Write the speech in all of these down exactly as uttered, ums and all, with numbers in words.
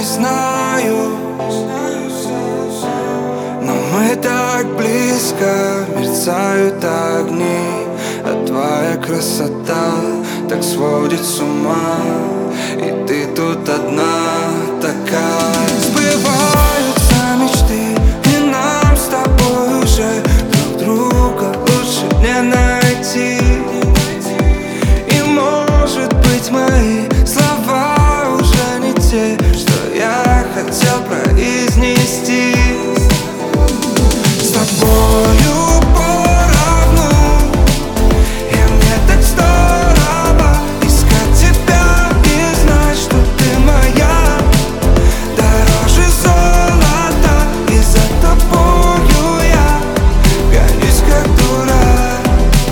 знаю, но мы так близко, мерцают огни, а твоя красота так сводит с ума. И ты тут одна такая. Сбываются мечты, и нам с тобой уже друг друга лучше не найти. И может быть мои слова уже не те, что я хотел произнести. С тобою поровну, и мне так здорово искать тебя и знать, что ты моя, дороже золота. И за тобою я гонюсь как дурак.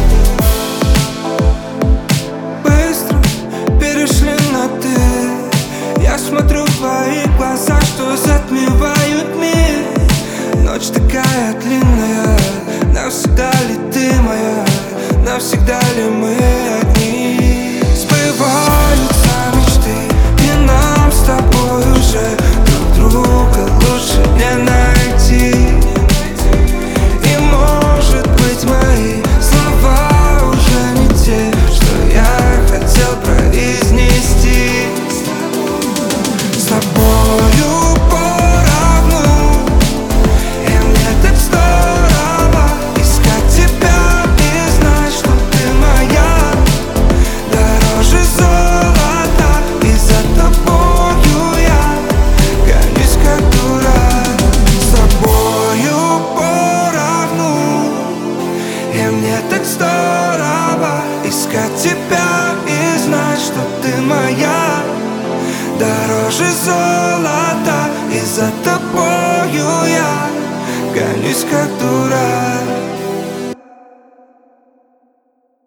Быстро перешли на ты, я смотрю в твои глаза, что затмевают мир. Ночь такая длинная, навсегда ли ты моя, навсегда ли мы одни? Сбываются мечты, и нам с тобой уже друг друга лучше не найти. И может быть мои слова уже не те, что я хотел произнести. С тобою поровну, и мне так здорово искать тебя и знать, что ты моя, дороже золота. И за тобою я гонюсь как дурак. С тобою поровну, и мне так здорово искать тебя и знать, что ты моя, дороже золота. И за тобою я гонюсь как дурак.